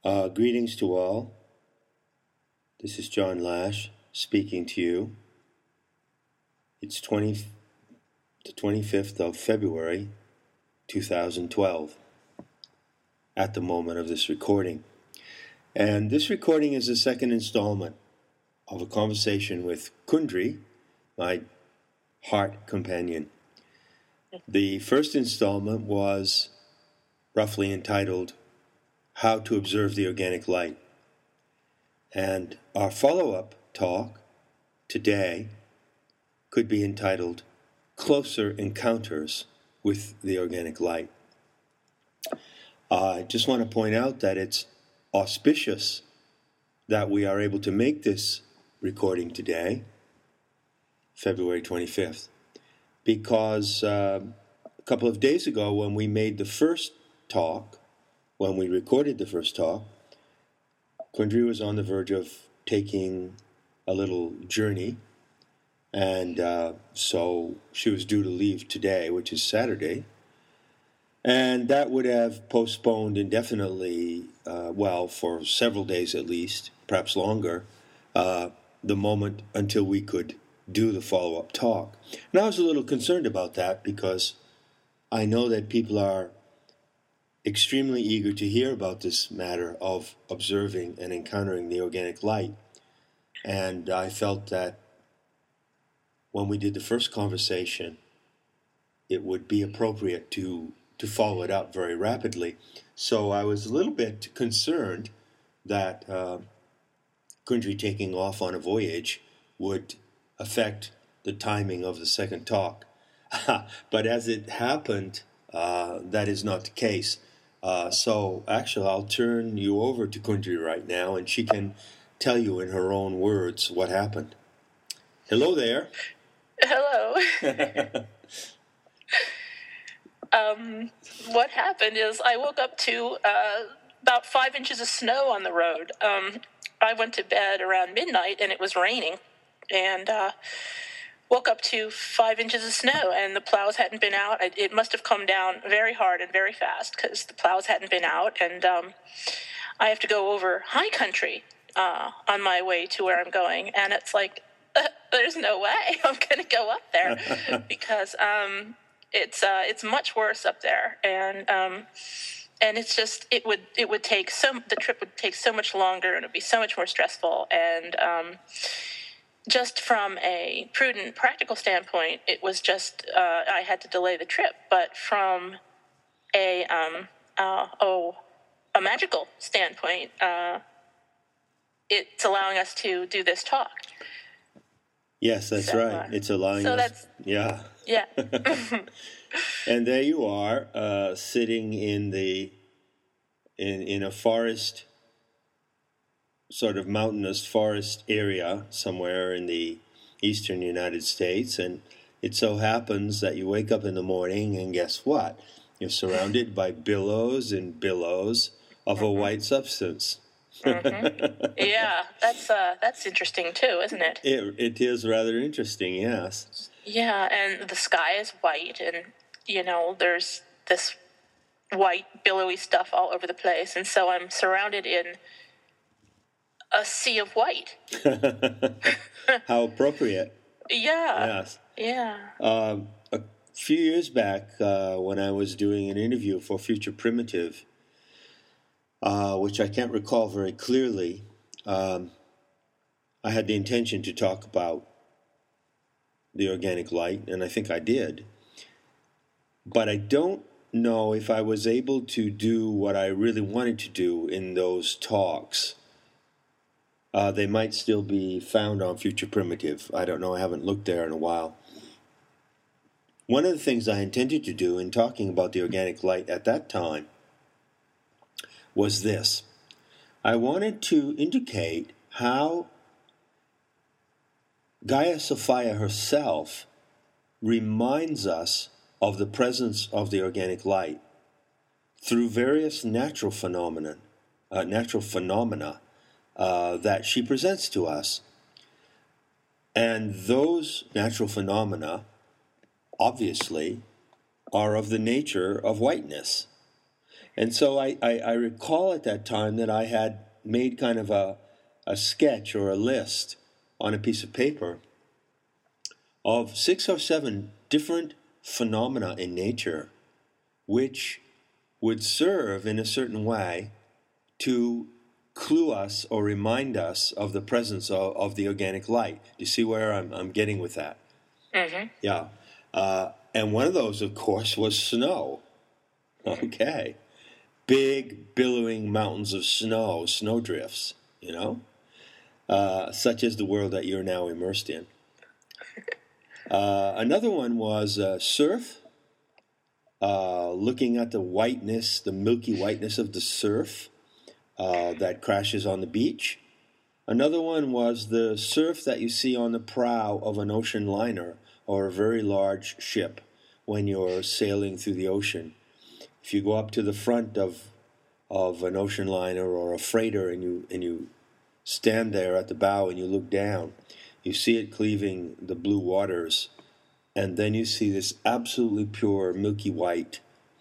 Greetings to all. This is John Lash speaking to you. It's the 25th of February, 2012, at the moment of this recording. And this recording is the second installment of a conversation with Kundry, my heart companion. The first installment was roughly entitled How to Observe the Organic Light. And our follow-up talk today could be entitled Closer Encounters with the Organic Light. I just want to point out that it's auspicious that we are able to make this recording today, February 25th, because a couple of days ago when we made the first talk, when we recorded the first talk, Kundry was on the verge of taking a little journey, and so she was due to leave today, which is Saturday, and that would have postponed indefinitely, for several days at least, perhaps longer, the moment until we could do the follow-up talk. And I was a little concerned about that because I know that people are extremely eager to hear about this matter of observing and encountering the organic light. And I felt that when we did the first conversation, it would be appropriate to follow it up very rapidly. So I was a little bit concerned that Kundry taking off on a voyage would affect the timing of the second talk. But as it happened, that is not the case. So actually, I'll turn you over to Kundry right now, and she can tell you in her own words what happened. Hello there. Hello. What happened is I woke up to about 5 inches of snow on the road. I went to bed around midnight, and it was raining, and woke up to 5 inches of snow, and the plows hadn't been out. It must have come down very hard and very fast because the plows hadn't been out, and I have to go over high country on my way to where I'm going, and it's like, there's no way I'm going to go up there because it's much worse up there, and it's just the trip would take so much longer, and it would be so much more stressful, and just from a prudent, practical standpoint, it was just I had to delay the trip. But from a magical standpoint, it's allowing us to do this talk. Yes, that's right. It's allowing us. Yeah. And there you are, sitting in a forest, sort of mountainous forest area somewhere in the eastern United States, and it so happens that you wake up in the morning and guess what? You're surrounded by billows and billows of a white substance. Mm-hmm. Yeah, that's interesting too, isn't it? It is rather interesting, yes. Yeah, and the sky is white, and there's this white billowy stuff all over the place, and so I'm surrounded in a sea of white. How appropriate. Yeah. Yes. Yeah. A few years back, when I was doing an interview for Future Primitive, which I can't recall very clearly, I had the intention to talk about the organic light, and I think I did. But I don't know if I was able to do what I really wanted to do in those talks. They might still be found on Future Primitive. I don't know. I haven't looked there in a while. One of the things I intended to do in talking about the organic light at that time was this. I wanted to indicate how Gaia Sophia herself reminds us of the presence of the organic light through various natural phenomena that she presents to us. And those natural phenomena, obviously, are of the nature of whiteness. And so I recall at that time that I had made kind of a sketch or a list on a piece of paper of 6 or 7 different phenomena in nature which would serve in a certain way to clue us or remind us of the presence of the organic light. Do you see where I'm getting with that? Mm-hmm. Yeah. And one of those, of course, was snow. Okay. Big, billowing mountains of snow, snowdrifts, such as the world that you're now immersed in. Another one was surf, looking at the whiteness, the milky whiteness of the surf that crashes on the beach. Another one was the surf that you see on the prow of an ocean liner or a very large ship when you're sailing through the ocean. If you go up to the front of an ocean liner or a freighter and you stand there at the bow and you look down, you see it cleaving the blue waters, and then you see this absolutely pure milky white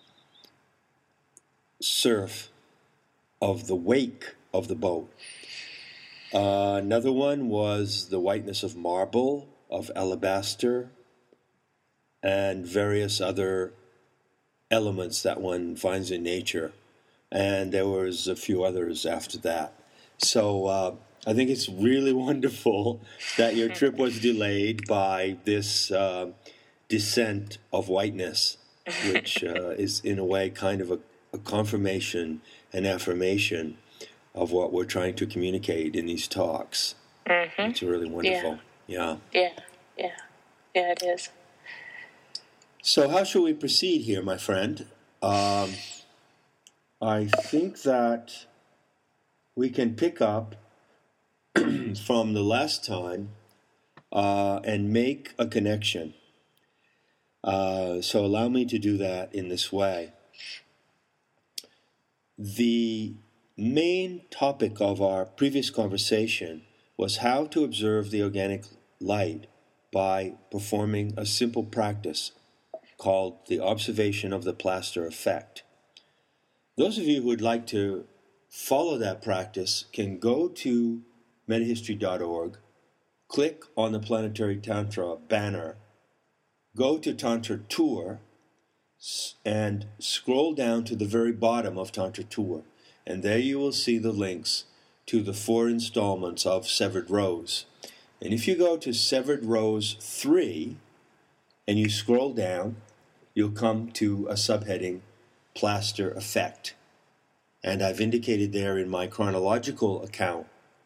surf of the wake of the boat. Another one was the whiteness of marble, of alabaster, and various other elements that one finds in nature. And there was a few others after that. So I think it's really wonderful that your trip was delayed by this descent of whiteness, which is in a way kind of a confirmation and affirmation of what we're trying to communicate in these talks. Mm-hmm. It's really wonderful. Yeah, it is. So how should we proceed here, my friend? I think that we can pick up from the last time and make a connection. So allow me to do that in this way. The main topic of our previous conversation was how to observe the organic light by performing a simple practice called the observation of the plaster effect. Those of you who would like to follow that practice can go to metahistory.org, click on the Planetary Tantra banner, go to Tantra Tour, and scroll down to the very bottom of Tantra Tour. And there you will see the links to the 4 installments of Severed Rose. And if you go to Severed Rose 3 and you scroll down, you'll come to a subheading, Plaster Effect. And I've indicated there in my chronological account,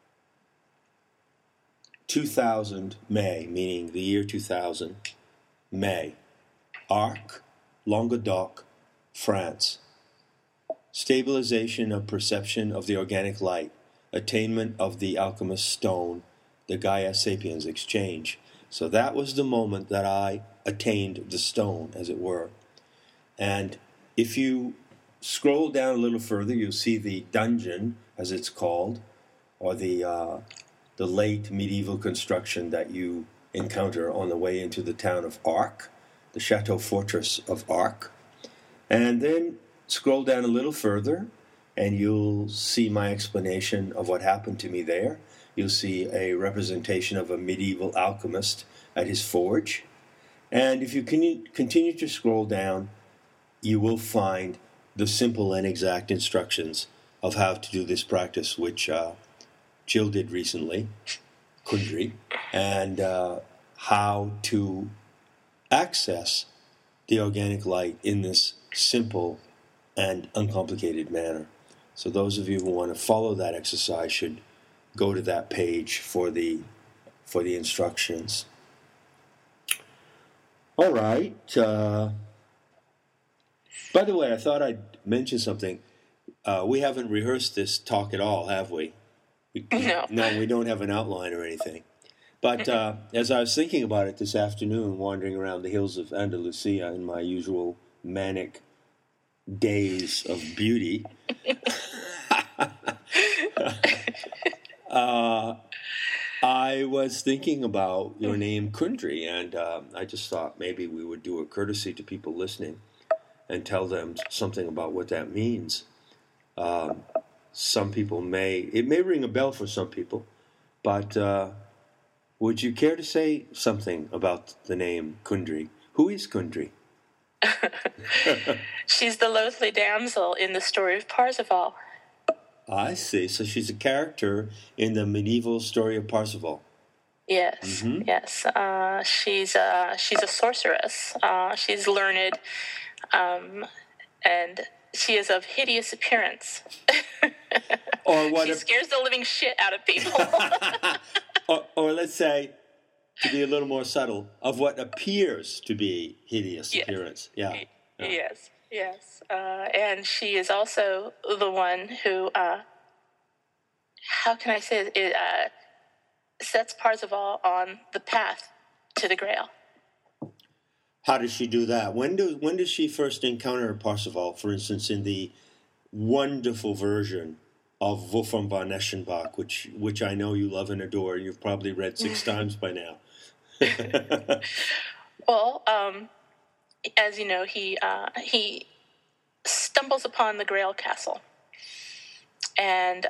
2000 May, meaning the year 2000, May, Arc, Languedoc, France. Stabilization of perception of the organic light, attainment of the alchemist's stone, the Gaia Sapiens exchange. So that was the moment that I attained the stone, as it were. And if you scroll down a little further, you'll see the dungeon, as it's called, or the late medieval construction that you encounter on the way into the town of Arc, the Chateau Fortress of Arc. And then scroll down a little further, and you'll see my explanation of what happened to me there. You'll see a representation of a medieval alchemist at his forge. And if you continue to scroll down, you will find the simple and exact instructions of how to do this practice, which Jill did recently, Kundry, and how to access the organic light in this simple and uncomplicated manner. So those of you who want to follow that exercise should go to that page for the instructions. All right. By the way, I thought I'd mention something. We haven't rehearsed this talk at all, have we? No, we don't have an outline or anything. But as I was thinking about it this afternoon, wandering around the hills of Andalusia in my usual manic days of beauty, I was thinking about your name, Kundry, and I just thought maybe we would do a courtesy to people listening and tell them something about what that means. Some people it may ring a bell for some people, but would you care to say something about the name Kundry? Who is Kundry? She's the loathly damsel in the story of Parzival. I see. So she's a character in the medieval story of Parzival. Yes, yes. She's a sorceress. She's learned, and she is of hideous appearance. Or what? She scares the living shit out of people. or let's say, to be a little more subtle, of what appears to be hideous appearance. Yeah. Yes, yes. And she is also the one who, how can I say it, sets Parzival on the path to the Grail. How does she do that? When does she first encounter Parzival, for instance, in the wonderful version of Wolfram von Eschenbach, which I know you love and adore, and you've probably read 6 times by now? Well, as you know, he stumbles upon the Grail Castle, and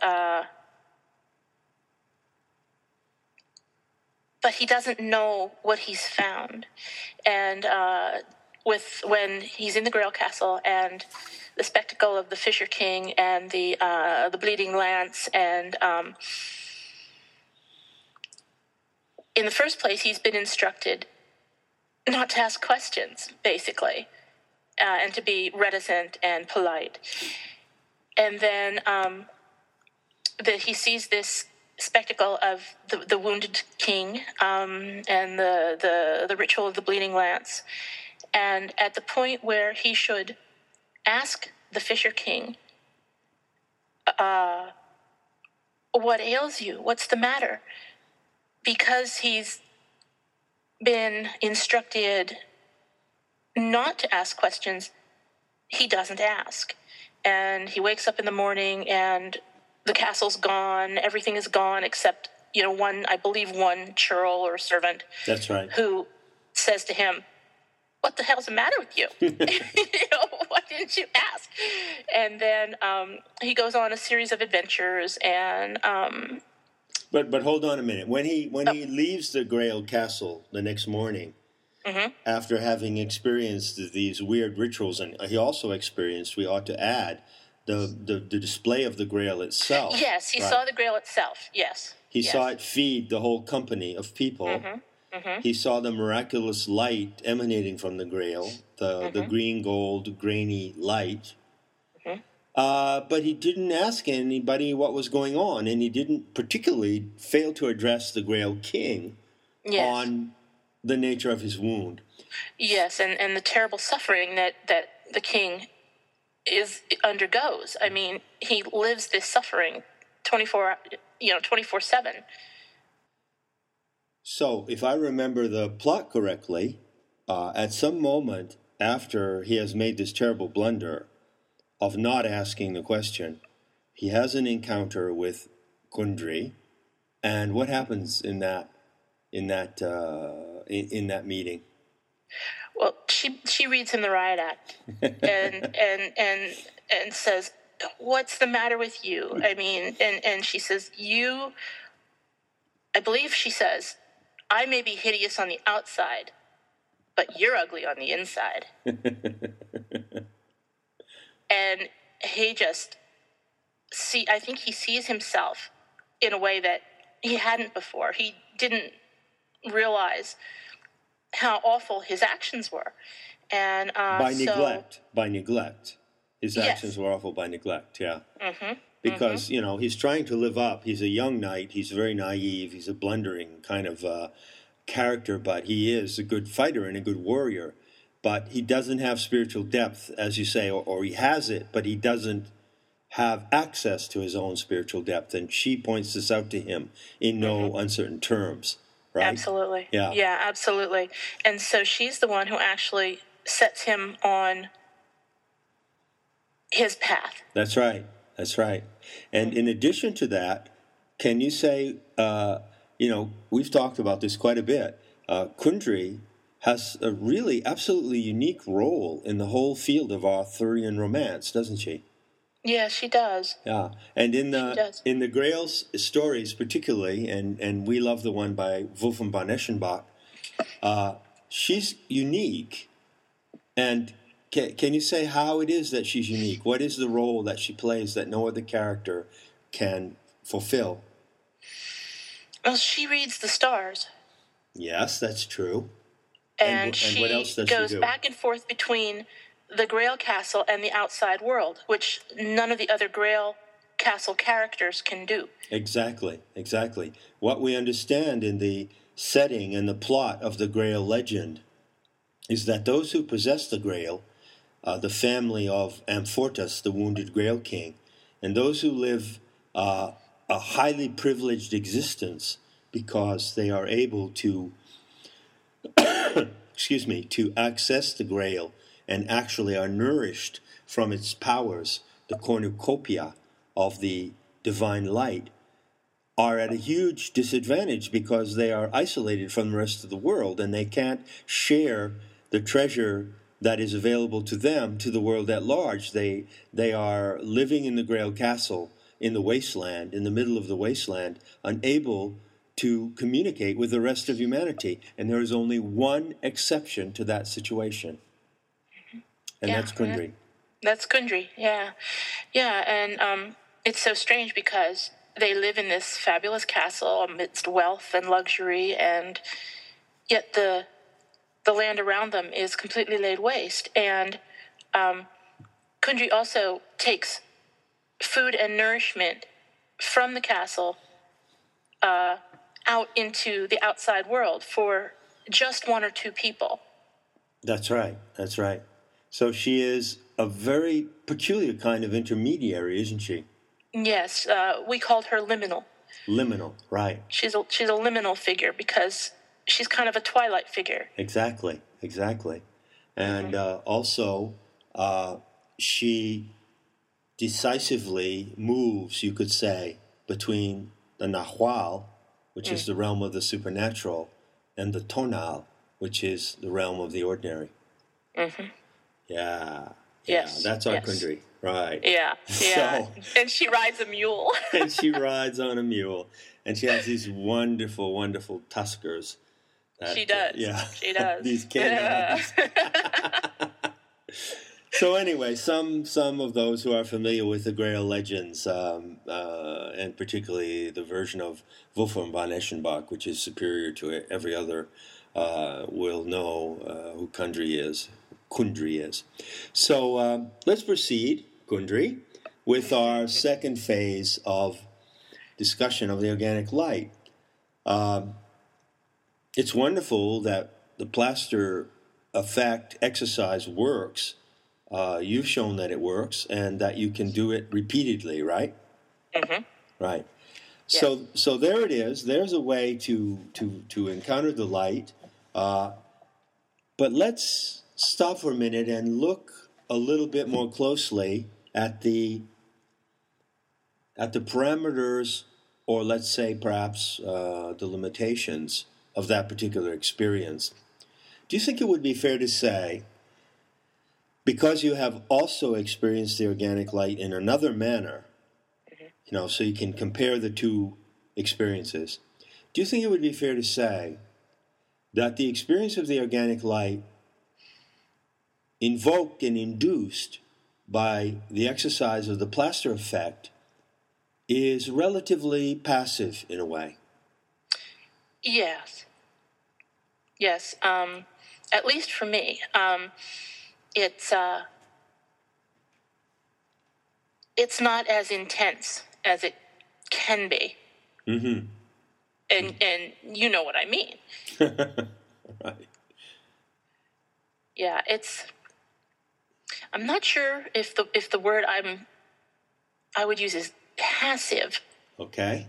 but he doesn't know what he's found. And when he's in the Grail Castle and the spectacle of the Fisher King and the bleeding lance, and in the first place, he's been instructed not to ask questions, basically, and to be reticent and polite. And then that he sees this spectacle of the wounded king and the ritual of the bleeding lance. And at the point where he should ask the Fisher King, what ails you? What's the matter? Because he's been instructed not to ask questions, he doesn't ask. And he wakes up in the morning and the castle's gone, everything is gone except, one churl or servant. That's right. Who says to him, what the hell's the matter with you? Why didn't you ask? And then he goes on a series of adventures and... But hold on a minute. When he leaves the Grail Castle the next morning, after having experienced these weird rituals, and he also experienced, we ought to add, the display of the Grail itself. Yes, he saw the Grail itself, yes. He saw it feed the whole company of people. He saw the miraculous light emanating from the Grail, the green, gold, grainy light. But he didn't ask anybody what was going on, and he didn't particularly fail to address the Grail King on the nature of his wound. Yes, and the terrible suffering that the king undergoes. I mean, he lives this suffering 24/7. So, if I remember the plot correctly, at some moment after he has made this terrible blunder of not asking the question, he has an encounter with Kundry, and what happens in that meeting? Well, she reads him the riot act and says, "What's the matter with you?" I mean, and she says, I believe she says, "I may be hideous on the outside, but you're ugly on the inside." And he I think he sees himself in a way that he hadn't before. He didn't realize how awful his actions were. And by neglect. His actions were awful by neglect, yeah. Because, he's trying to live up. He's a young knight. He's very naive. He's a blundering kind of character, but he is a good fighter and a good warrior. But he doesn't have spiritual depth, as you say, or he has it, but he doesn't have access to his own spiritual depth. And she points this out to him in no uncertain terms, right? Absolutely. Yeah, absolutely. And so she's the one who actually sets him on his path. That's right. And in addition to that, can you say, we've talked about this quite a bit, Kundry has a really absolutely unique role in the whole field of Arthurian romance, doesn't she? Yeah, she does. Yeah, and She does. in the Grail's stories particularly, and we love the one by Wolfram von Eschenbach. She's unique, and can you say how it is that she's unique? What is the role that she plays that no other character can fulfill? Well, she reads the stars. Yes, that's true. And she what else does goes she do? back and forth between the Grail Castle and the outside world, which none of the other Grail Castle characters can do. Exactly. What we understand in the setting and the plot of the Grail legend is that those who possess the Grail, the family of Amfortas, the wounded Grail King, and those who live a highly privileged existence because they are able to to access the Grail and actually are nourished from its powers, the cornucopia of the divine light, are at a huge disadvantage because they are isolated from the rest of the world and they can't share the treasure that is available to them to the world at large. They are living in the Grail Castle in the wasteland, in the middle of the wasteland, unable to communicate with the rest of humanity. And there is only one exception to that situation. And that's Kundry. That's Kundry, yeah. Yeah, and it's so strange because they live in this fabulous castle amidst wealth and luxury, and yet the land around them is completely laid waste. And Kundry also takes food and nourishment from the castle out into the outside world for just one or two people. That's right. So she is a very peculiar kind of intermediary, isn't she? Yes, we called her liminal. Liminal, right. She's a liminal figure because she's kind of a twilight figure. Exactly. And also, she decisively moves, you could say, between the Nahual, which is the realm of the supernatural, and the Tonal, which is the realm of the ordinary. Mm-hmm. Yeah. Yes. That's our Kundry, right. Yeah. So, and she rides a mule. And she rides on a mule. And she has these wonderful, wonderful tuskers. She does. She does. These canines. So anyway, some of those who are familiar with the Grail legends, and particularly the version of Wolfram von Eschenbach, which is superior to every other, will know who Kundry is. So let's proceed, Kundry, with our second phase of discussion of the organic light. It's wonderful that the plaster effect exercise works. You've shown that it works and that you can do it repeatedly, right? Mm-hmm. Right. Yes. So there it is. There's a way to encounter the light. But let's stop for a minute and look a little bit more closely at the parameters, or let's say perhaps the limitations of that particular experience. Do you think it would be fair to say, because you have also experienced the organic light in another manner, so you can compare the two experiences, do you think it would be fair to say that the experience of the organic light invoked and induced by the exercise of the plaster effect is relatively passive in a way? Yes. At least for me, it's not as intense as it can be. Mm-hmm. And you know what I mean. Right. Yeah, I'm not sure if the word I would use is passive. Okay.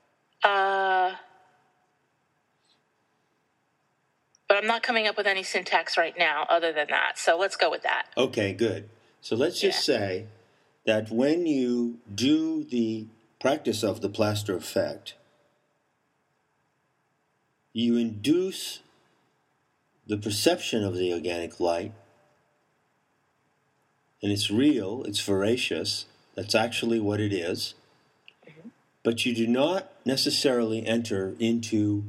But I'm not coming up with any syntax right now other than that. So let's go with that. Okay, good. So let's just say that when you do the practice of the plaster effect, you induce the perception of the organic light, and it's real, it's veracious, that's actually what it is, but you do not necessarily enter into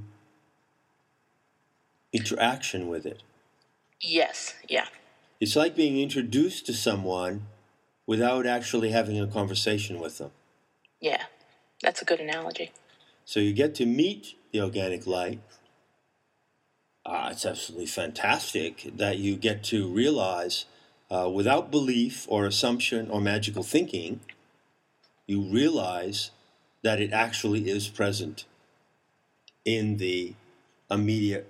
interaction with it. Yes, yeah. It's like being introduced to someone without actually having a conversation with them. Yeah, that's a good analogy. So you get to meet the organic light. It's absolutely fantastic that you get to realize, without belief or assumption or magical thinking, you realize that it actually is present in the immediate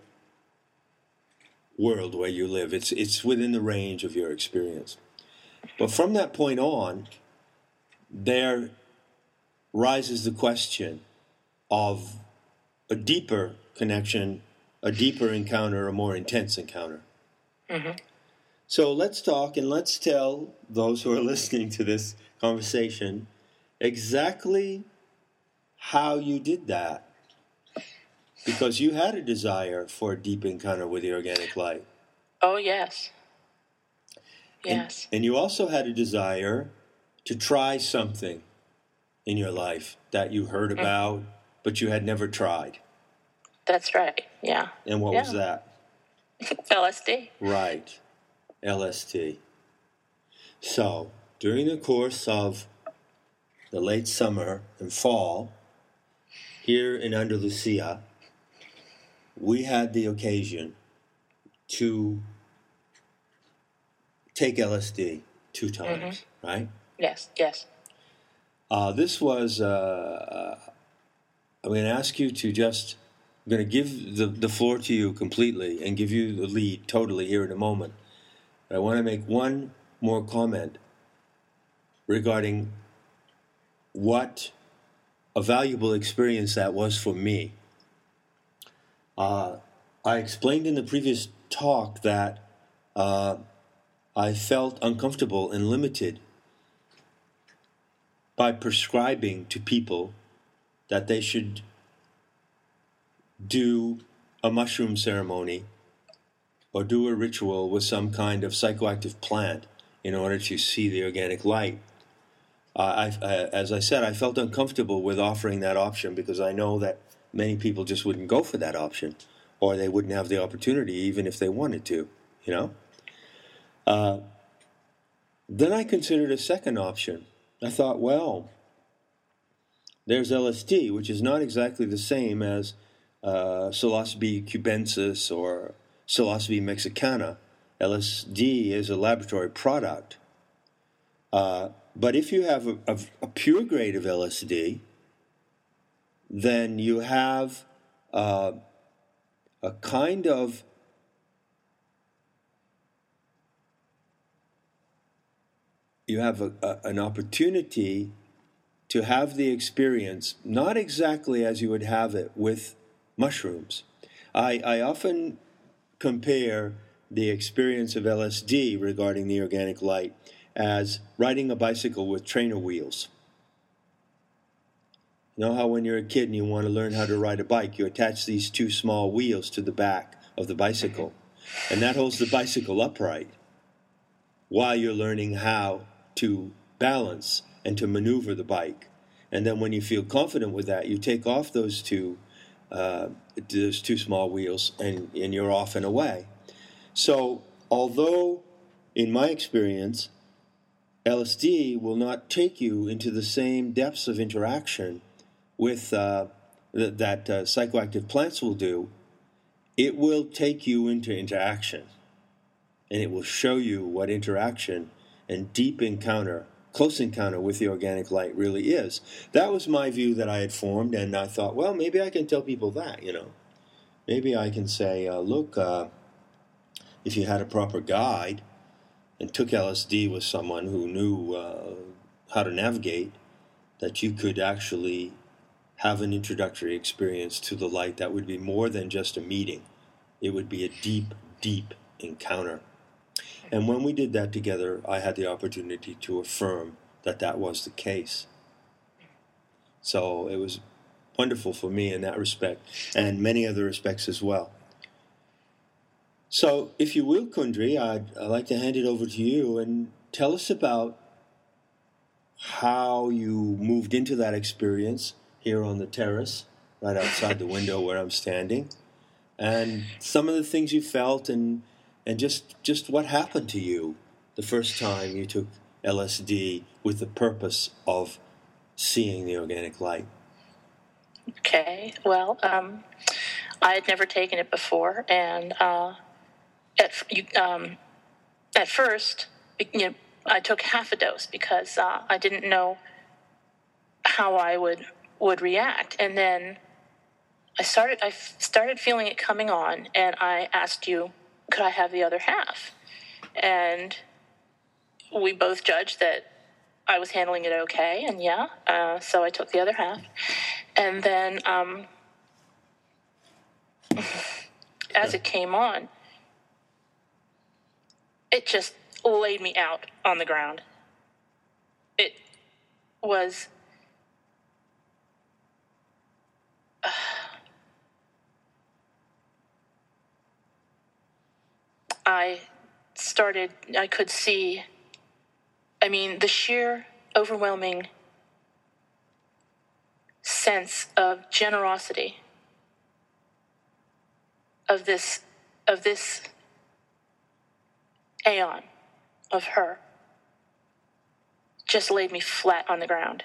world where you live. It's within the range of your experience. But from that point on, there rises the question of a deeper connection, a deeper encounter, a more intense encounter. Mm-hmm. So let's talk and let's tell those who are listening to this conversation exactly how you did that. Because you had a desire for a deep encounter with the organic light. Oh, yes. Yes. And you also had a desire to try something in your life that you heard about, but you had never tried. That's right, yeah. And what was that? LSD. Right, LSD. So, during the course of the late summer and fall, here in Andalusia, we had the occasion to take LSD 2 times, right? Yes, yes. This was, I'm going to ask you to just, I'm going to give the floor to you completely and give you the lead totally here in a moment. But I want to make one more comment regarding what a valuable experience that was for me. I explained in the previous talk that I felt uncomfortable and limited by prescribing to people that they should do a mushroom ceremony or do a ritual with some kind of psychoactive plant in order to see the organic light. As I said, I felt uncomfortable with offering that option because I know that many people just wouldn't go for that option, or they wouldn't have the opportunity even if they wanted to, you know? Then I considered a second option. I thought, well, there's LSD, which is not exactly the same as psilocybe cubensis or psilocybe mexicana. LSD is a laboratory product. But if you have a pure grade of LSD, then you have a kind of an opportunity to have the experience, not exactly as you would have it with mushrooms. I often compare the experience of LSD regarding the organic light as riding a bicycle with trainer wheels. You know how when you're a kid and you want to learn how to ride a bike, you attach these 2 small wheels to the back of the bicycle, and that holds the bicycle upright while you're learning how to balance and to maneuver the bike. And then when you feel confident with that, you take off those two small wheels and you're off and away. So although in my experience LSD will not take you into the same depths of interaction with that psychoactive plants will do, it will take you into interaction, and it will show you what interaction and deep encounter, close encounter with the organic light really is. That was my view that I had formed, and I thought, well, maybe I can tell people that, you know. Maybe I can say, look, if you had a proper guide and took LSD with someone who knew how to navigate, that you could actually have an introductory experience to the light that would be more than just a meeting. It would be a deep, deep encounter. And when we did that together, I had the opportunity to affirm that that was the case. So it was wonderful for me in that respect, and many other respects as well. So, if you will, Kundry, I'd like to hand it over to you and tell us about how you moved into that experience here on the terrace, right outside the window where I'm standing, and some of the things you felt, and just what happened to you the first time you took LSD with the purpose of seeing the organic light. Okay. Well, I had never taken it before, and at first, I took half a dose because I didn't know how I would react, and then I started feeling it coming on, and I asked you, could I have the other half? And we both judged that I was handling it okay, and so I took the other half, and then as it came on, it just laid me out on the ground. It was I could see, the sheer overwhelming sense of generosity of this aeon of her just laid me flat on the ground.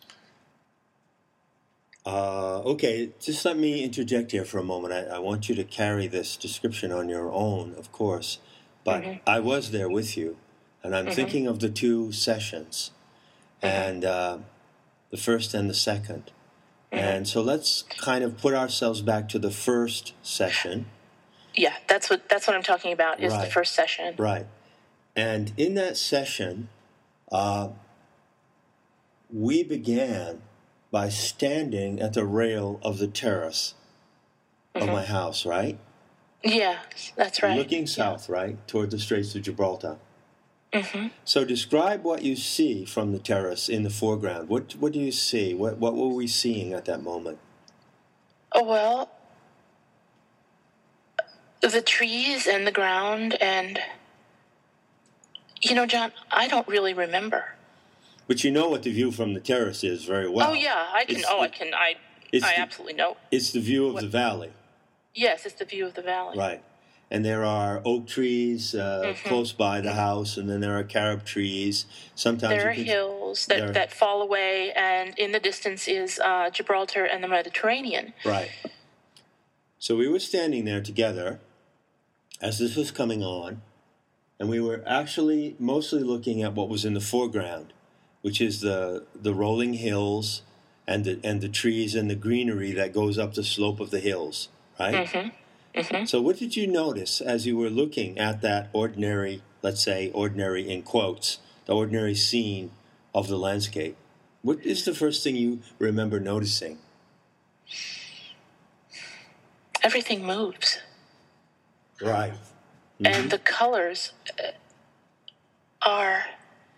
Okay, just let me interject here for a moment. I want you to carry this description on your own, of course, but I was there with you, and I'm thinking of the two sessions, and the first and the second. And so let's kind of put ourselves back to the first session. Yeah, that's what I'm talking about, is the first session. Right. And in that session, we began by standing at the rail of the terrace of my house, right? Yeah, that's right. Looking south, right, toward the Straits of Gibraltar. So describe what you see from the terrace in the foreground. What do you see? What were we seeing at that moment? Oh, well, the trees and the ground, and, John, I don't really remember. But you know what the view from the terrace is very well. Oh, yeah, I absolutely know. It's the view of the valley. Yes, it's the view of the valley. Right. And there are oak trees close by the house, and then there are carob trees. Sometimes there are hills that fall away, and in the distance is Gibraltar and the Mediterranean. Right. So we were standing there together as this was coming on, and we were actually mostly looking at what was in the foreground, which is the rolling hills and the trees and the greenery that goes up the slope of the hills, right? So what did you notice as you were looking at that ordinary, let's say ordinary in quotes, the ordinary scene of the landscape? What is the first thing you remember noticing? Everything moves. Right. And the colors are,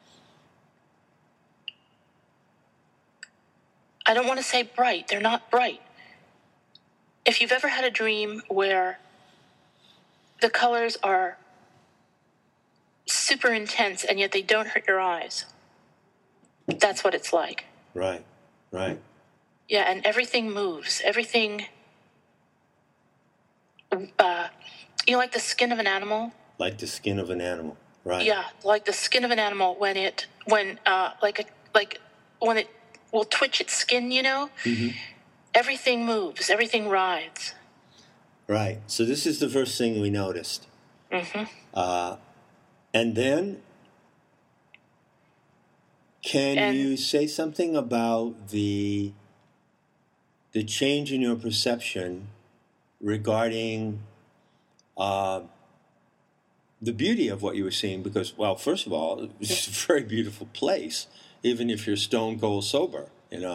I don't want to say bright. They're not bright. If you've ever had a dream where the colors are super intense and yet they don't hurt your eyes, that's what it's like. Right. Yeah, and everything moves. Everything, like the skin of an animal. Like the skin of an animal, right? Yeah, like the skin of an animal when it will twitch its skin, Everything moves. Everything writhes. Right. So this is the first thing we noticed. And then, can you say something about the change in your perception regarding the beauty of what you were seeing? Because, well, first of all, it's a very beautiful place, even if you're stone cold sober,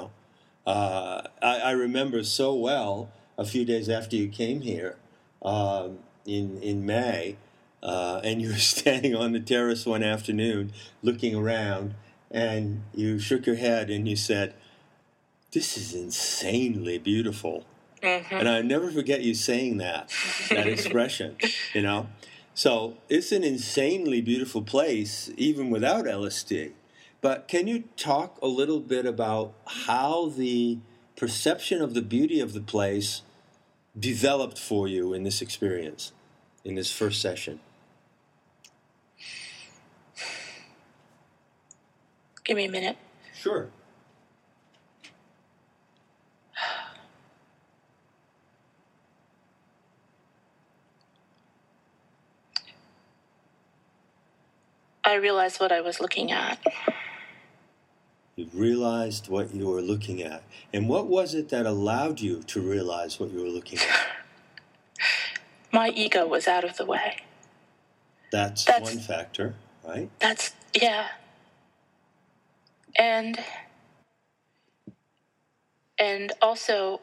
I remember so well a few days after you came here in May, and you were standing on the terrace one afternoon looking around, and you shook your head and you said, "This is insanely beautiful." And I never forget you saying that expression, you know. So it's an insanely beautiful place, even without LSD. But can you talk a little bit about how the perception of the beauty of the place developed for you in this experience, in this first session? Give me a minute. Sure. I realized what I was looking at. You realized what you were looking at. And what was it that allowed you to realize what you were looking at? My ego was out of the way. That's one factor, right? Yeah. And also,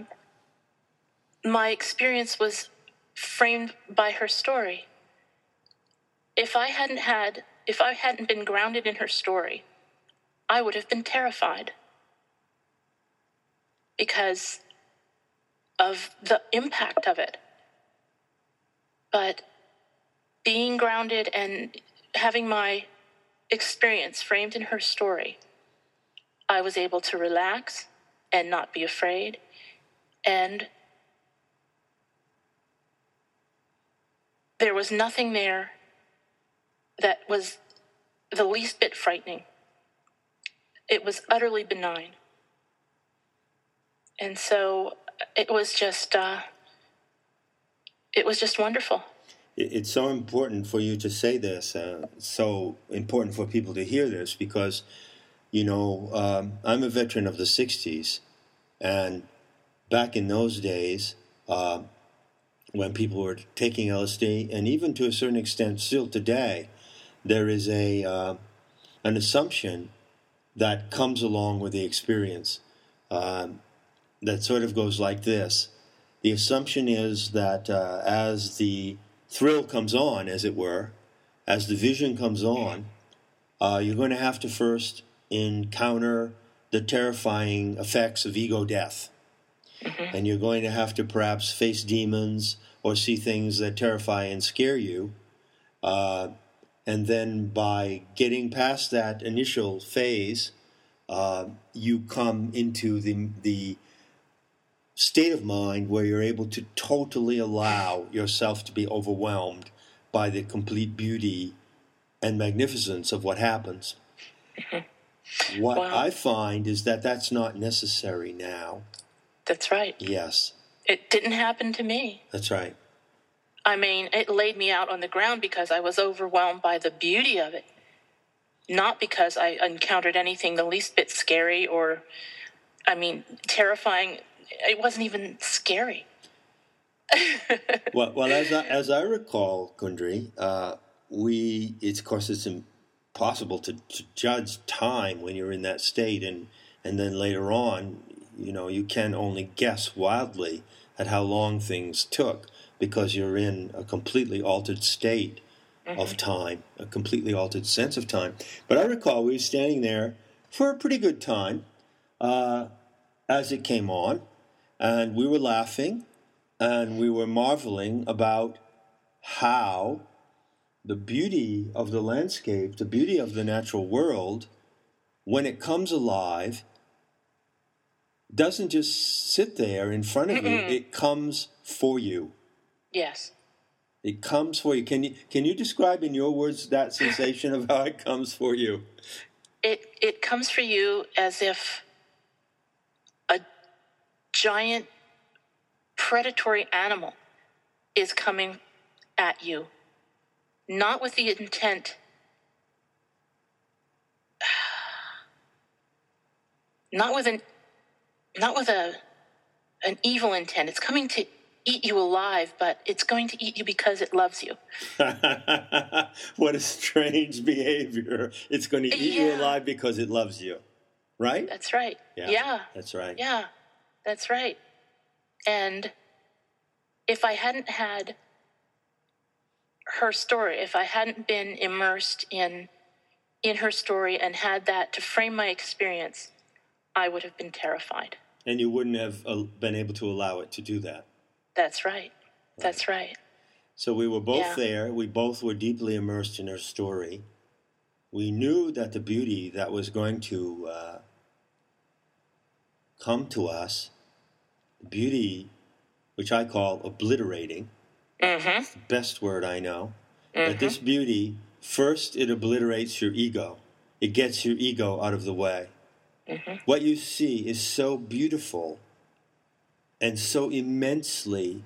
my experience was framed by her story. If I hadn't been grounded in her story, I would have been terrified because of the impact of it. But being grounded and having my experience framed in her story, I was able to relax and not be afraid. And there was nothing there that was the least bit frightening. It was utterly benign. And so it was just wonderful. It's so important for you to say this, so important for people to hear this, because, you know, I'm a veteran of the 60s, and back in those days, when people were taking LSD, and even to a certain extent still today, there is an assumption that comes along with the experience that sort of goes like this. The assumption is that as the thrill comes on, as it were, as the vision comes on, you're going to have to first encounter the terrifying effects of ego death. Mm-hmm. And you're going to have to perhaps face demons or see things that terrify and scare you. And then by getting past that initial phase, you come into the state of mind where you're able to totally allow yourself to be overwhelmed by the complete beauty and magnificence of what happens. Mm-hmm. What I find is that that's not necessary now. That's right. Yes. It didn't happen to me. That's right. I mean, it laid me out on the ground because I was overwhelmed by the beauty of it, not because I encountered anything the least bit scary or, terrifying. It wasn't even scary. well, as I recall, Kundry, it's impossible to judge time when you're in that state, and then later on, you know, you can only guess wildly at how long things took, because you're in a completely altered state of time, a completely altered sense of time. But I recall we were standing there for a pretty good time as it came on, and we were laughing, and we were marveling about how the beauty of the landscape, the beauty of the natural world, when it comes alive, doesn't just sit there in front of you, it comes for you. Yes. It comes for you. Can you describe in your words that sensation of how it comes for you? It comes for you as if a giant predatory animal is coming at you, not with the intent, not with an evil intent. It's coming to eat you alive, but it's going to eat you because it loves you. What a strange behavior. It's going to eat you alive because it loves you. Right? That's right. Yeah. That's right. Yeah, that's right. And if I hadn't had her story, if I hadn't been immersed in her story and had that to frame my experience, I would have been terrified. And you wouldn't have been able to allow it to do that. That's right. That's right. So we were both there. We both were deeply immersed in her story. We knew that the beauty that was going to come to us, beauty which I call obliterating, Mm-hmm. the best word I know, Mm-hmm. that this beauty, first it obliterates your ego. It gets your ego out of the way. Mm-hmm. What you see is so beautiful and so immensely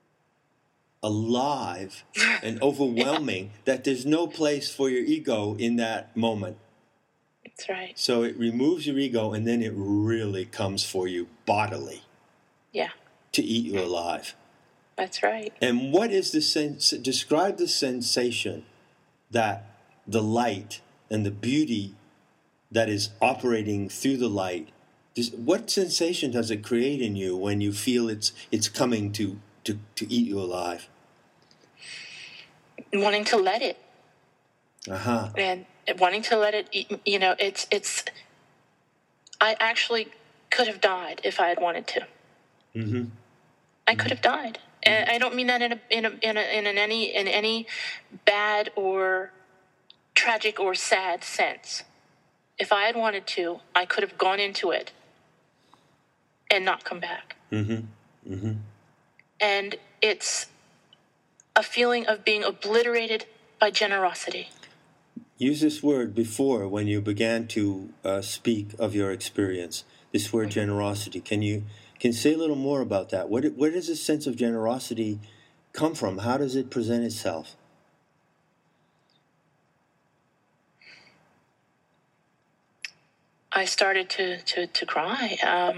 alive and overwhelming that there's no place for your ego in that moment. That's right. So it removes your ego, and then it really comes for you bodily. Yeah. To eat you alive. That's right. And what is the sense? Describe the sensation that the light and the beauty that is operating through the light. What sensation does it create in you when you feel it's coming to eat you alive? Wanting to let it. Uh-huh. And wanting to let it, it's. I actually could have died if I had wanted to. Mm-hmm. I could have died, and I don't mean that in any bad or tragic or sad sense. If I had wanted to, I could have gone into it and not come back. Mm-hmm. Mm-hmm. And it's a feeling of being obliterated by generosity. Use this word before when you began to speak of your experience. This word generosity. Can you say a little more about that? Where does this sense of generosity come from? How does it present itself? I started to cry.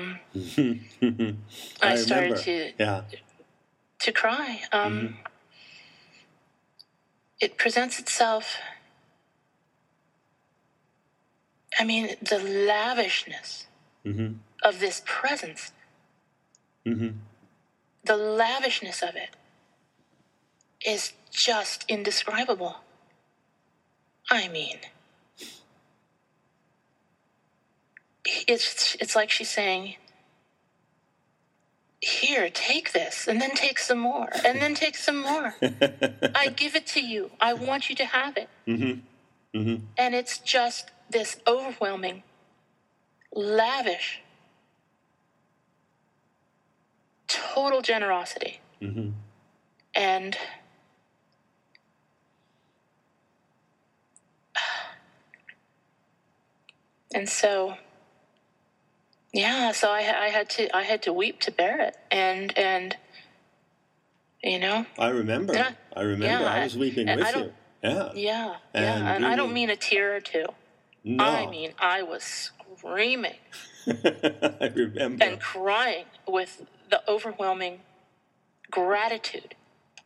I started remember. to cry. Mm-hmm. It presents itself. I mean, the lavishness Mm-hmm. of this presence. Mm-hmm. The lavishness of it is just indescribable. I mean, it's like she's saying, here, take this, and then take some more, and then take some more. I give it to you. I want you to have it. Mm-hmm. Mm-hmm. And it's just this overwhelming, lavish, total generosity. Mm-hmm. And so, so I had to weep to bear it, and I remember. I was weeping with you. Yeah. And And I don't mean a tear or two. No. I mean, I was screaming I remember. and crying with the overwhelming gratitude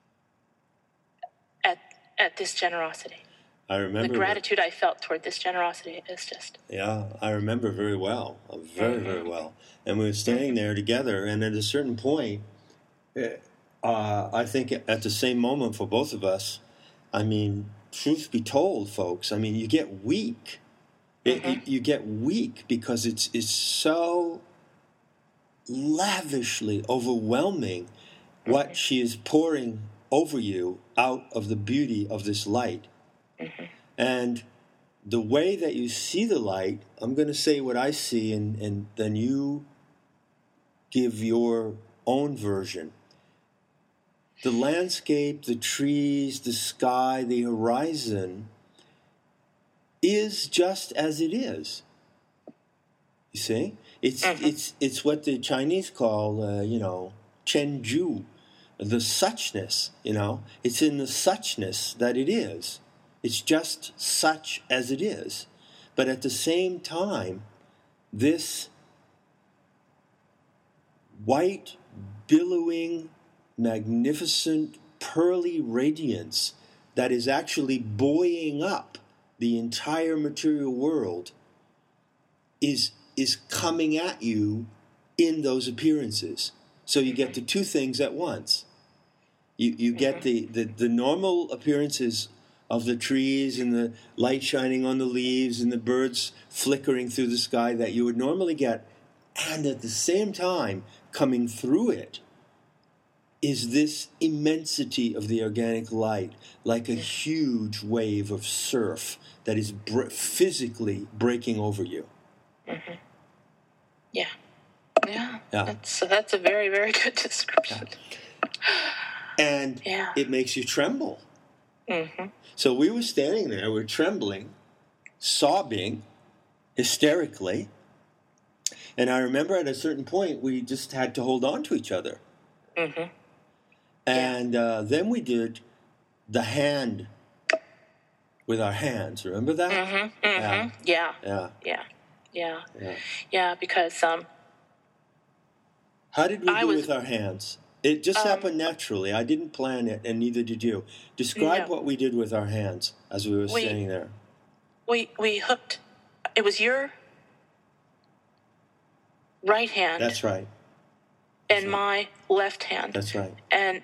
at this generosity. I remember. The gratitude I felt toward this generosity is just... Yeah, I remember very well. Very, very well. And we were standing there together, and at a certain point, I think at the same moment for both of us, I mean, truth be told, folks, I mean, you get weak. You get weak because it's so lavishly overwhelming what she is pouring over you out of the beauty of this light. Mm-hmm. And the way that you see the light, I'm going to say what I see, and then you give your own version. The landscape, the trees, the sky, the horizon is just as it is. You see? It's what the Chinese call, Chenju, the suchness, It's in the suchness that it is. It's just such as it is. But at the same time, this white, billowing, magnificent, pearly radiance that is actually buoying up the entire material world is coming at you in those appearances. So you get the two things at once. You get the normal appearances of the trees and the light shining on the leaves and the birds flickering through the sky that you would normally get And at the same time, coming through it is this immensity of the organic light, like a huge wave of surf that is physically breaking over you. Mm-hmm. Yeah. Yeah. Yeah. That's a very, very good description. Yeah. And it makes you tremble. Mm-hmm. So we were standing there, we're trembling, sobbing, hysterically. And I remember at a certain point, we just had to hold on to each other. Mm-hmm. And then we did the hand with our hands. Remember that? Mm-hmm. Mm-hmm. Yeah. Yeah. Yeah. Yeah. Yeah. Yeah. Because how did we do with our hands? It just happened naturally. I didn't plan it, and neither did you. Describe what we did with our hands as we were standing there. We hooked. It was your right hand. That's right. And my left hand. That's right. And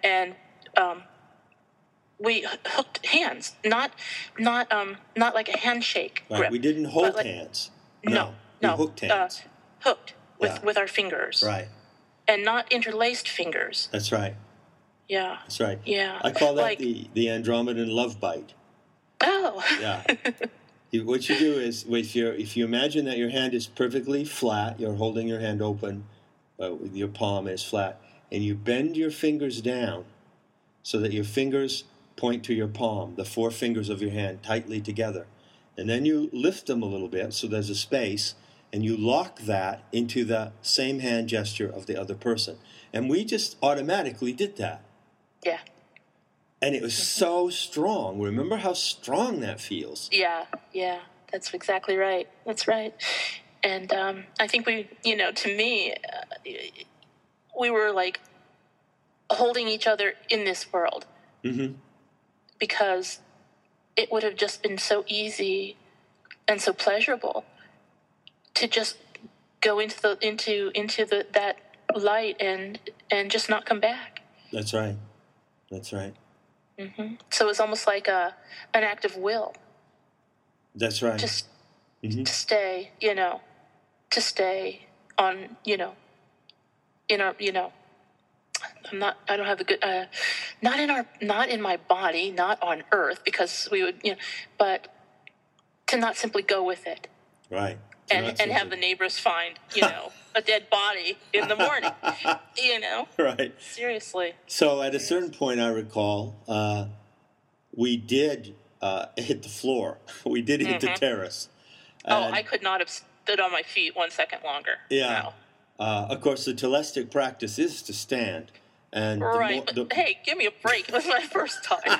we hooked hands, not like a handshake right. grip. We didn't hold hands. No. We hooked hands. Hooked with our fingers. Right. And not interlaced fingers. That's right. Yeah. That's right. Yeah. I call that the Andromedan love bite. Oh. Yeah. What you do is, if you imagine that your hand is perfectly flat, you're holding your hand open, your palm is flat, and you bend your fingers down so that your fingers point to your palm, the four fingers of your hand tightly together. And then you lift them a little bit so there's a space, and you lock that into the same hand gesture of the other person. And we just automatically did that. Yeah. And it was so strong. Remember how strong that feels. Yeah, yeah. That's exactly right. That's right. And I think we, to me, we were like holding each other in this world. Mm-hmm. Because it would have just been so easy and so pleasurable to just go into that light and just not come back. That's right. That's right. Mm-hmm. So it's almost like an act of will. That's right. Just to stay, to stay on, in our, I don't have a good, not in my body, not on earth, because we would, but to not simply go with it. Right. And have the neighbors find, a dead body in the morning, Right. Seriously. So at a certain point, I recall, we did hit the floor. We did hit the terrace. I could not have stood on my feet 1 second longer. Yeah. No. Of course, the telestic practice is to stand. And right. Hey, give me a break. It was my first time.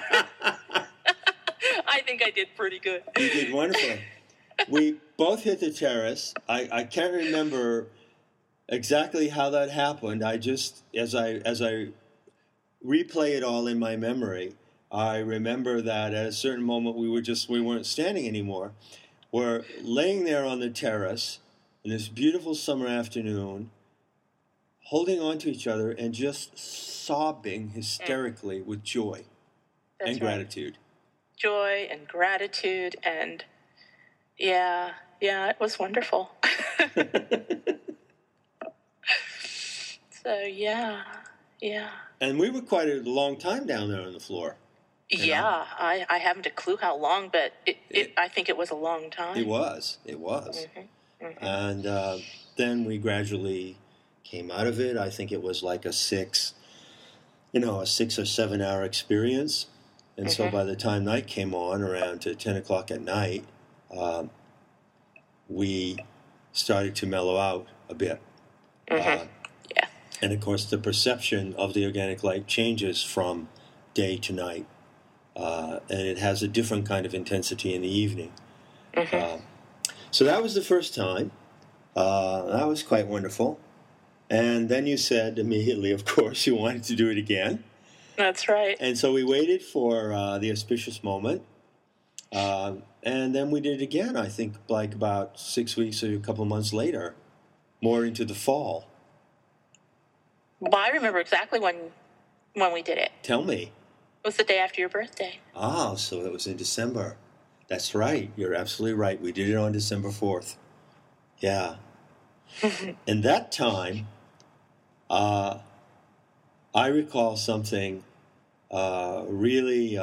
I think I did pretty good. You did wonderfully. We both hit the terrace. I can't remember exactly how that happened. I just, as I replay it all in my memory, I remember that at a certain moment we weren't standing anymore. We're laying there on the terrace in this beautiful summer afternoon, holding on to each other and just sobbing hysterically with joy and gratitude. Joy and gratitude and yeah, it was wonderful. So yeah. And we were quite a long time down there on the floor. Yeah, I haven't a clue how long, but I think it was a long time. It was. Mm-hmm. And then we gradually came out of it. I think it was like a 6 or 7 hour experience. And so by the time night came on, around to 10 o'clock at night, we started to mellow out a bit. Yeah. And of course, the perception of the organic light changes from day to night. And it has a different kind of intensity in the evening. So that was the first time. That was quite wonderful. And then you said immediately, of course, you wanted to do it again. That's right. And so we waited for the auspicious moment. And then we did it again, I think, like about 6 weeks or a couple of months later, more into the fall. Well, I remember exactly when we did it. Tell me. It was the day after your birthday. Ah, so it was in December. That's right. You're absolutely right. We did it on December 4th. Yeah. And that time, I recall something really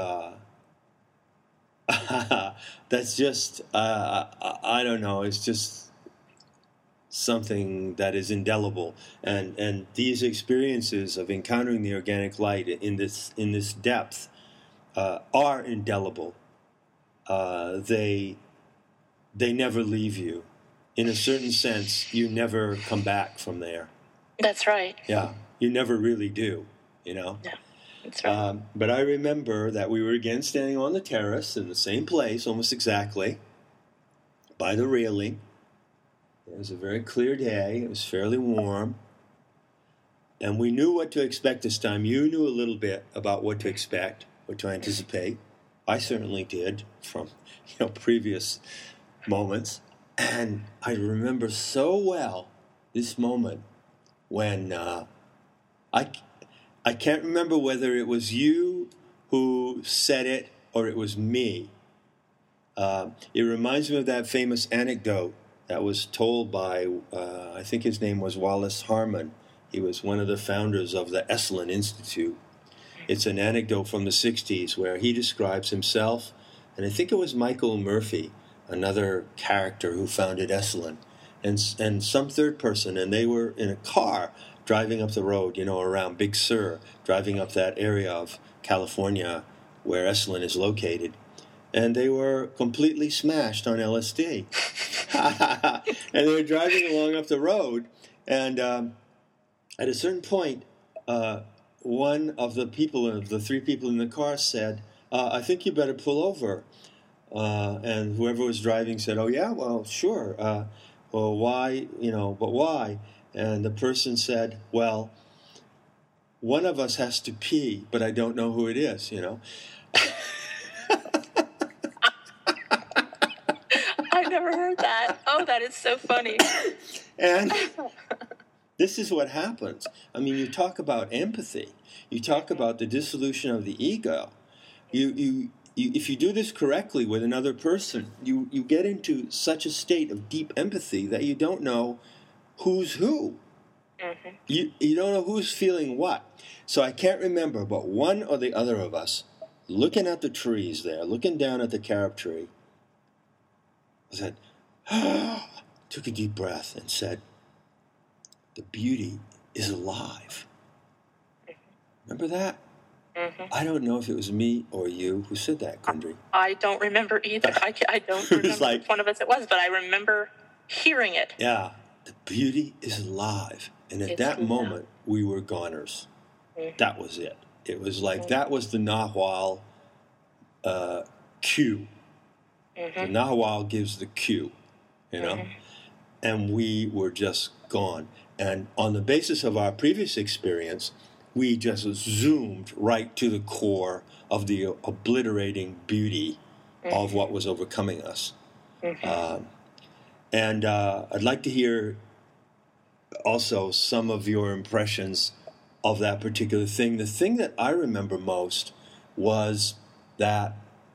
that's just, I don't know, it's just something that is indelible. And these experiences of encountering the organic light in this depth are indelible. They never leave you. In a certain sense, you never come back from there. That's right. Yeah, you never really do, you know? Yeah, that's right. But I remember that we were again standing on the terrace in the same place, almost exactly, by the railing. It was a very clear day. It was fairly warm. And we knew what to expect this time. You knew a little bit about what to expect, what to anticipate. I certainly did from, previous moments. And I remember so well this moment when I can't remember whether it was you who said it or it was me. It reminds me of that famous anecdote that was told by, I think his name was Wallace Harmon. He was one of the founders of the Esalen Institute. It's an anecdote from the 60s where he describes himself, and I think it was Michael Murphy, another character who founded Esalen, and some third person, and they were in a car driving up the road, around Big Sur, driving up that area of California where Esalen is located. And they were completely smashed on LSD. And they were driving along up the road, and at a certain point, one of the three people in the car said, I think you better pull over. And whoever was driving said, oh, yeah, well, sure. Well, why, but why? And the person said, well, one of us has to pee, but I don't know who it is, I never heard that. Oh, that is so funny. And this is what happens. I mean, you talk about empathy. You talk about the dissolution of the ego. You if you do this correctly with another person, you get into such a state of deep empathy that you don't know who's who. Mm-hmm. You don't know who's feeling what. So I can't remember, but one or the other of us, looking at the trees there, looking down at the carob tree, said, took a deep breath and said, the beauty is alive. Remember that? Mm-hmm. I don't know if it was me or you who said that, Kundry. I don't remember either. I don't remember which one of us it was, but I remember hearing it. Yeah, the beauty is alive. And at that moment, we were goners. Mm-hmm. That was it. It was like that was the Nahual cue. Mm-hmm. The Nahual gives the cue, Mm-hmm. And we were just gone. And on the basis of our previous experience, we just zoomed right to the core of the obliterating beauty of what was overcoming us. Mm-hmm. And I'd like to hear also some of your impressions of that particular thing. The thing that I remember most was that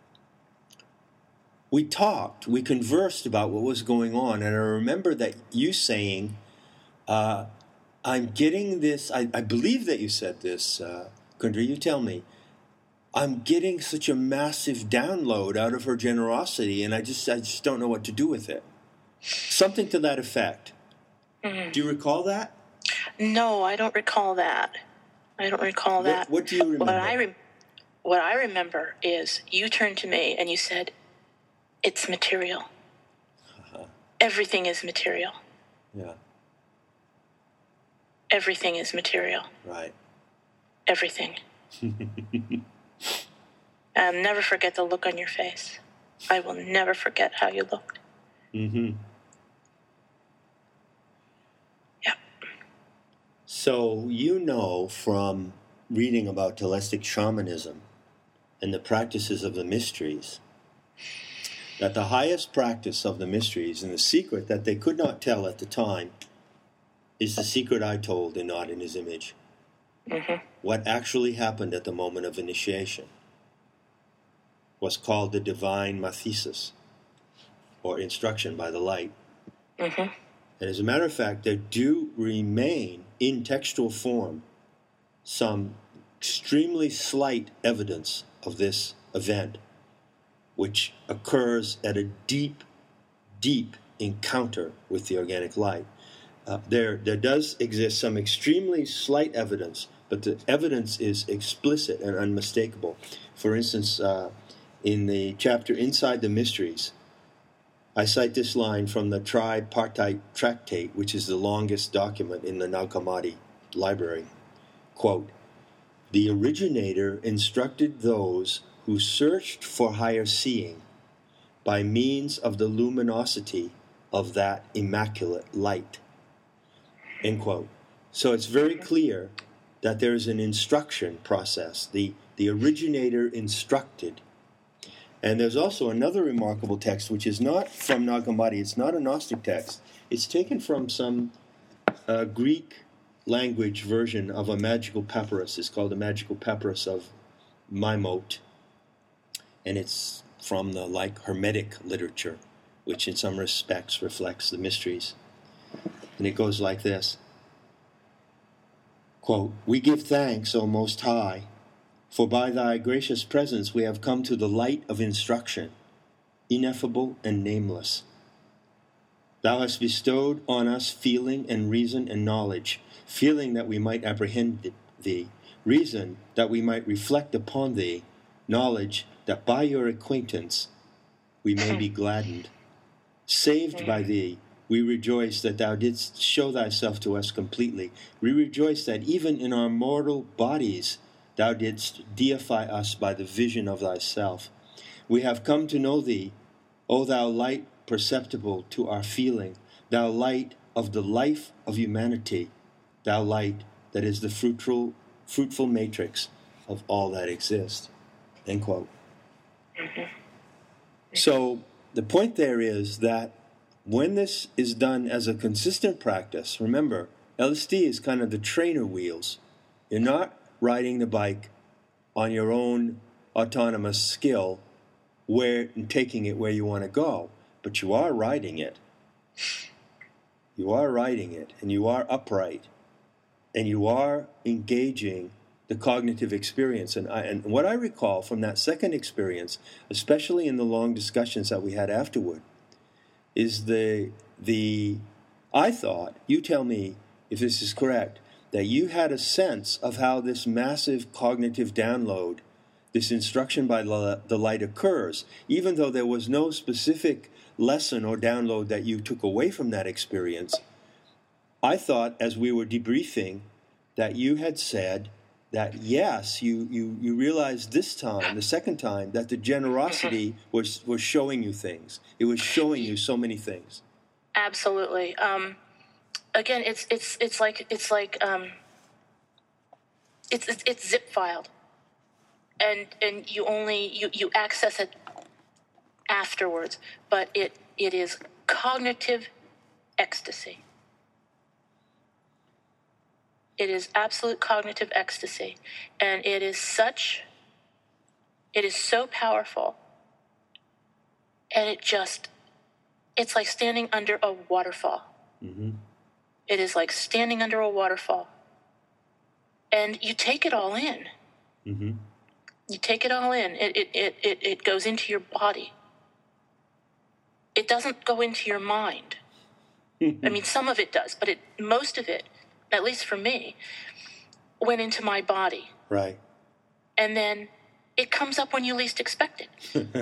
we conversed about what was going on, and I remember that you saying, I'm getting this, I believe that you said this, Kundry, you tell me, I'm getting such a massive download out of her generosity, and I just don't know what to do with it. Something to that effect. Mm-hmm. Do you recall that? No, I don't recall that. What do you remember? What I remember is you turned to me and you said, it's material. Uh-huh. Everything is material. Yeah. Everything is material. Right. Everything. I'll never forget the look on your face. I will never forget how you looked. Mm-hmm. Yeah. So from reading about Telestic shamanism and the practices of the mysteries, that the highest practice of the mysteries and the secret that they could not tell at the time is the secret I told in Not in His Image. Mm-hmm. What actually happened at the moment of initiation was called the divine mathesis, or instruction by the light. Mm-hmm. And as a matter of fact, there do remain in textual form some extremely slight evidence of this event, which occurs at a deep, deep encounter with the organic light. There does exist some extremely slight evidence, but the evidence is explicit and unmistakable. For instance, in the chapter Inside the Mysteries, I cite this line from the Tripartite Tractate, which is the longest document in the Nag Hammadi library. Quote, "The originator instructed those who searched for higher seeing by means of the luminosity of that immaculate light." End quote. So it's very clear that there's an instruction process. The originator instructed. And there's also another remarkable text, which is not from Nag Hammadi. It's not a Gnostic text. It's taken from some Greek language version of a magical papyrus. It's called the Magical Papyrus of Maimot. And it's from the Hermetic literature, which in some respects reflects the mysteries. And it goes like this. Quote, "We give thanks, O Most High, for by thy gracious presence we have come to the light of instruction, ineffable and nameless. Thou hast bestowed on us feeling and reason and knowledge, feeling that we might apprehend thee, reason that we might reflect upon thee, knowledge that by your acquaintance we may be gladdened. Saved by thee, we rejoice that thou didst show thyself to us completely. We rejoice that even in our mortal bodies thou didst deify us by the vision of thyself. We have come to know thee, O thou light perceptible to our feeling, thou light of the life of humanity, thou light that is the fruitful matrix of all that exists." End quote. So the point there is that when this is done as a consistent practice, remember, LSD is kind of the trainer wheels. You're not riding the bike on your own autonomous skill and taking it where you want to go, but you are riding it. You are riding it, and you are upright, and you are engaging the cognitive experience. And what I recall from that second experience, especially in the long discussions that we had afterward, is I thought, you tell me if this is correct, that you had a sense of how this massive cognitive download, this instruction by the light occurs, even though there was no specific lesson or download that you took away from that experience. I thought, as we were debriefing, that you had said that yes, you realized this time, the second time, that the generosity was showing you things. It was showing you so many things. Absolutely. Again, it's zip filed, and you access it afterwards, but it is cognitive ecstasy. It is absolute cognitive ecstasy, and it is so powerful, and it's like standing under a waterfall. Mm-hmm. It is like standing under a waterfall, and you take it all in. Mm-hmm. You take it all in. It goes into your body. It doesn't go into your mind. I mean, some of it does, but most of it, at least for me, went into my body. Right. And then it comes up when you least expect it.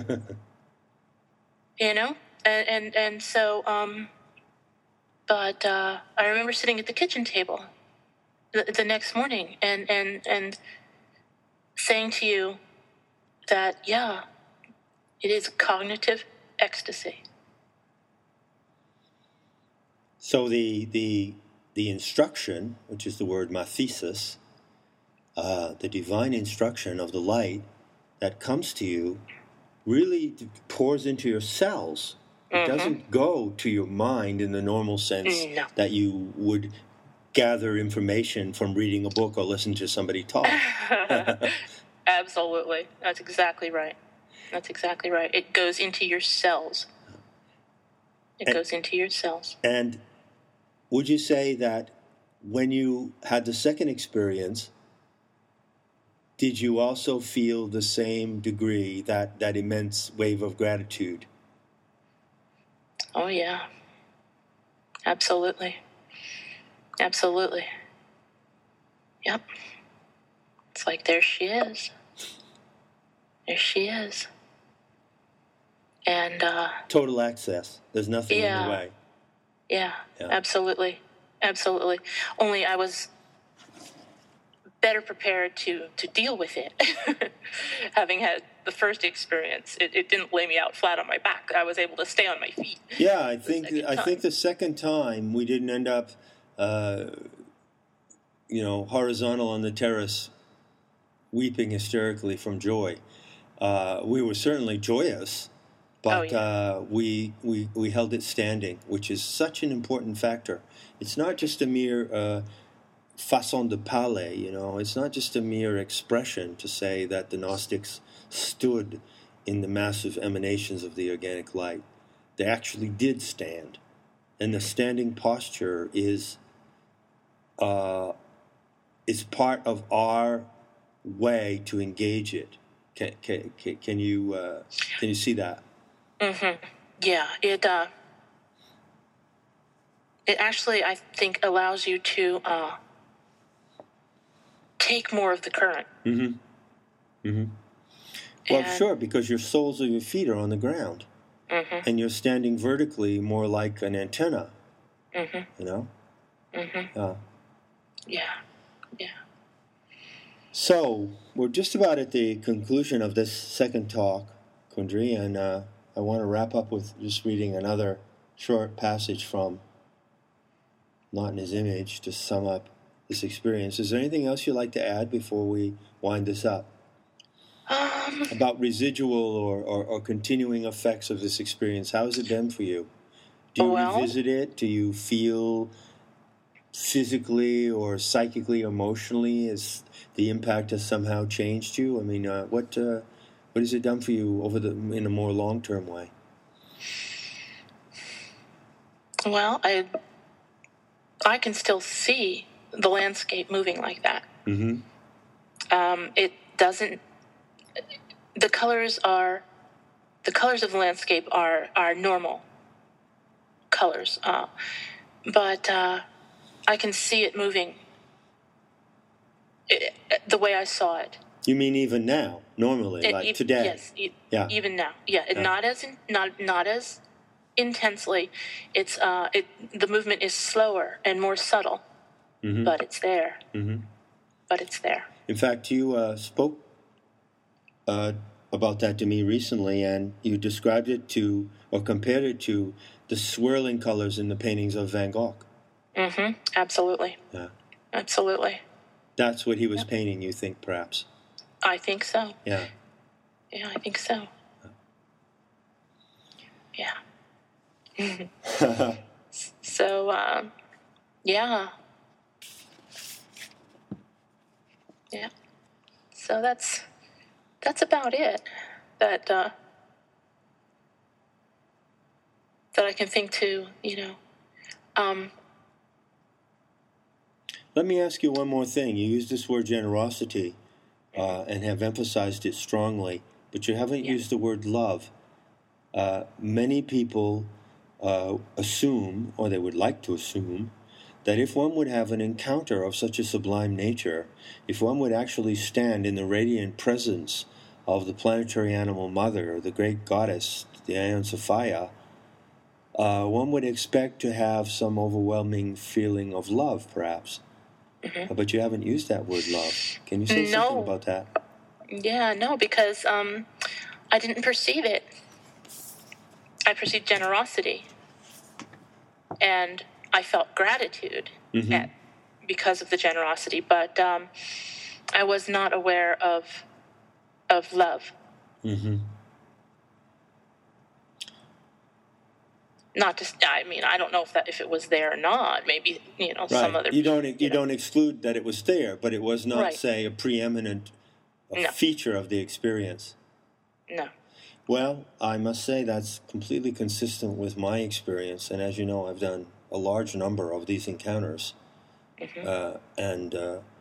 You know? And so, but I remember sitting at the kitchen table the next morning and saying to you that, yeah, it is cognitive ecstasy. So the instruction, which is the word mathesis, the divine instruction of the light that comes to you, really pours into your cells. It doesn't go to your mind in the normal sense that you would gather information from reading a book or listen to somebody talk. Absolutely. That's exactly right. It goes into your cells. It goes into your cells. And would you say that when you had the second experience, did you also feel the same degree, that immense wave of gratitude? Oh, yeah. Absolutely. Absolutely. Yep. It's like, there she is. There she is. And, Total access. There's nothing in the way. Yeah, absolutely. Absolutely. Only I was better prepared to deal with it. Having had the first experience, it didn't lay me out flat on my back. I was able to stay on my feet. Yeah, I think the second time we didn't end up, horizontal on the terrace, weeping hysterically from joy. We were certainly joyous, but we held it standing, which is such an important factor. It's not just a mere façon de parler, It's not just a mere expression to say that the Gnostics stood in the massive emanations of the organic light. They actually did stand, and the standing posture is part of our way to engage it. Can you see that? Mm-hmm. Yeah, it actually, I think, allows you to take more of the current. Mm-hmm. Mm-hmm. Well, sure, because your soles of your feet are on the ground, and you're standing vertically, more like an antenna. Mm-hmm. Mm-hmm. Yeah. So we're just about at the conclusion of this second talk, Kundry, and I want to wrap up with just reading another short passage from Not in His Image to sum up this experience. Is there anything else you'd like to add before we wind this up? About residual or continuing effects of this experience. How has it been for you? Do you revisit it? Do you feel physically or psychically, emotionally, as the impact has somehow changed you? I mean, what has it done for you in a more long-term way? Well, I can still see the landscape moving like that. Mm-hmm. It doesn't. The colors of the landscape are normal colors, but I can see it moving the way I saw it. You mean even now, normally, like today? Yes, even now. Yeah, not as intensely. It's the movement is slower and more subtle, but it's there. Mm-hmm. But it's there. In fact, you spoke about that to me recently, and you described it to, or compared it to, the swirling colors in the paintings of Van Gogh. Mm-hmm. Absolutely. Yeah. Absolutely. That's what he was painting, you think, perhaps? I think so. Yeah. Yeah, I think so. Yeah. So, yeah. Yeah. So that's about it that I can think to, Let me ask you one more thing. You used this word generosity and have emphasized it strongly, but you haven't used the word love. Many people assume, or they would like to assume, that if one would have an encounter of such a sublime nature, if one would actually stand in the radiant presence of the planetary animal mother, the great goddess, the Aeon Sophia, one would expect to have some overwhelming feeling of love, perhaps. Mm-hmm. But you haven't used that word love. Can you say something about that? Yeah, no, because I didn't perceive it. I perceived generosity. And I felt gratitude because of the generosity, but I was not aware of love. Mm-hmm. Not just. I mean, I don't know if it was there or not. Maybe some other. You don't exclude that it was there, but it was not, say, a preeminent feature of the experience. No. Well, I must say that's completely consistent with my experience, and as you know, I've done a large number of these encounters. And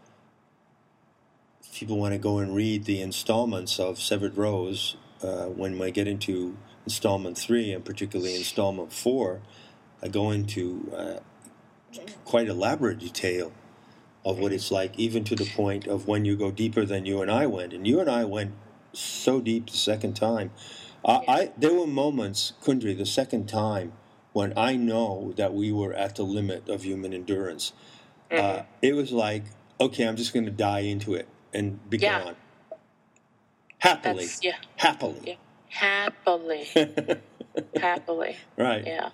if people want to go and read the installments of Severed Rose, when I get into installment 3 and particularly installment 4, I go into quite elaborate detail of what it's like, even to the point of when you go deeper than you and I went. And you and I went so deep the second time. There were moments, Kundry, the second time, when I know that we were at the limit of human endurance. It was like, okay, I'm just going to die into it and be gone. Happily. Happily. Yeah. Happily. Happily. Right. Yeah.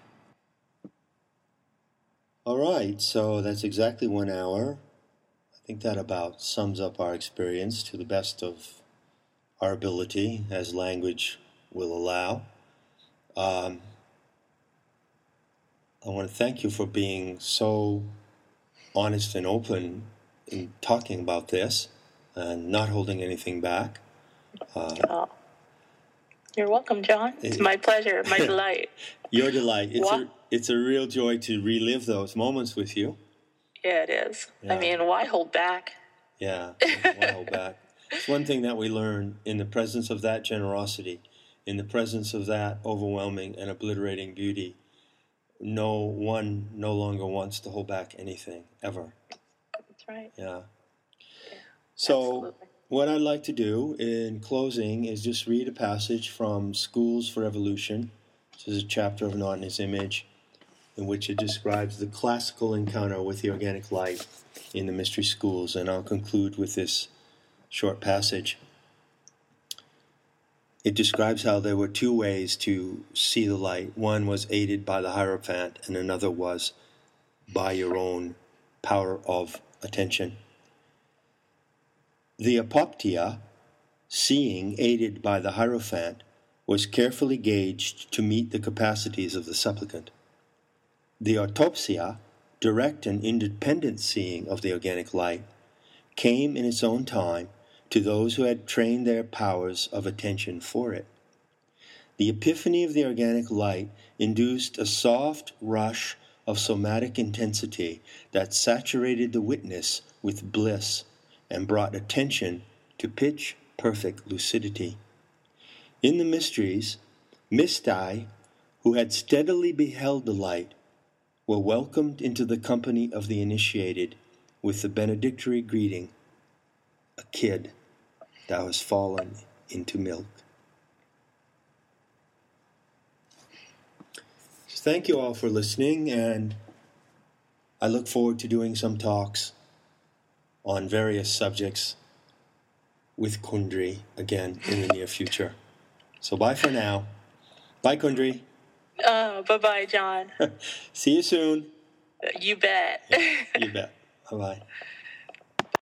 All right, so that's exactly 1 hour. I think that about sums up our experience to the best of our ability, as language will allow. I want to thank you for being so honest and open in talking about this and not holding anything back. You're welcome, John. It's my pleasure, my delight. Your delight. It's a real joy to relive those moments with you. Yeah, it is. Yeah. I mean, why hold back? Yeah, why hold back? It's one thing that we learn in the presence of that generosity, in the presence of that overwhelming and obliterating beauty. No one no longer wants to hold back anything, ever. That's right. Yeah. So absolutely. What I'd like to do in closing is just read a passage from Schools for Evolution. This is a chapter of Not in His Image, in which it describes the classical encounter with the organic light in the mystery schools, and I'll conclude with this short passage. It describes how there were 2 ways to see the light. One was aided by the Hierophant, and another was by your own power of attention. The apoptia, seeing aided by the Hierophant, was carefully gauged to meet the capacities of the supplicant. The autopsia, direct and independent seeing of the organic light, came in its own time to those who had trained their powers of attention for it. The epiphany of the organic light induced a soft rush of somatic intensity that saturated the witness with bliss and brought attention to pitch-perfect lucidity. In the mysteries, Mistai, who had steadily beheld the light, were welcomed into the company of the initiated with the benedictory greeting, "A kid, thou hast fallen into milk." So thank you all for listening, and I look forward to doing some talks on various subjects with Kundry again in the near future. So bye for now. Bye, Kundry. Bye-bye, John. See you soon. You bet. Yeah, you bet. Bye-bye.